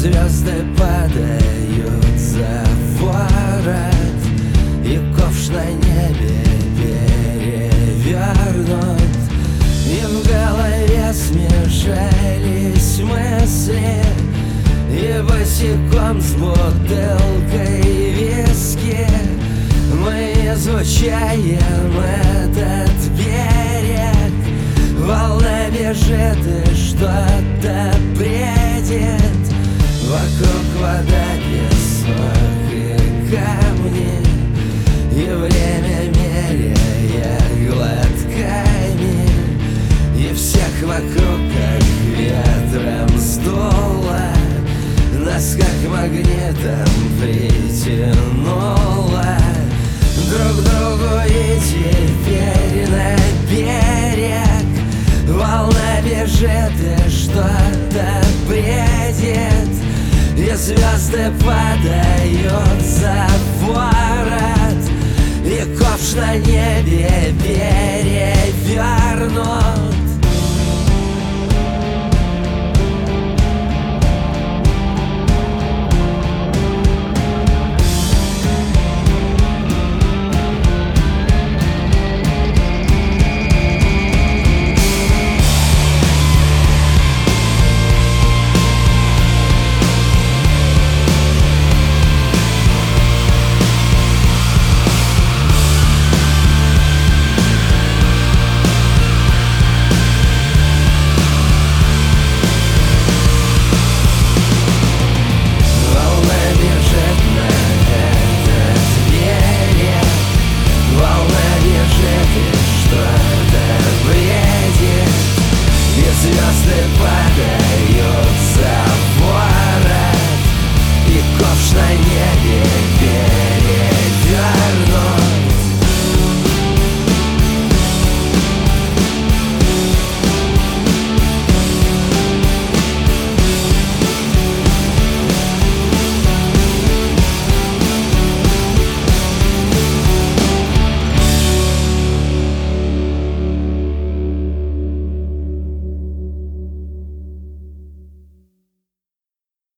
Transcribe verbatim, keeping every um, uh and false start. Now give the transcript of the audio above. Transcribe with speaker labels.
Speaker 1: звезды падают за ворот, и ковш на небе перевернут, и в голове смешались мысли, и босиком с бутылкой виски мы изучаем этот берег. Волна бежит и что-то бредит, вокруг вода, песок и камни, и время меряя глотками, и всех вокруг как ветром сдуло, нас как магнитом притянуло друг к другу, и теперь на берег волна бежит и что-то бредит, и звезды падают за ворот, и ковш на небе перевернут.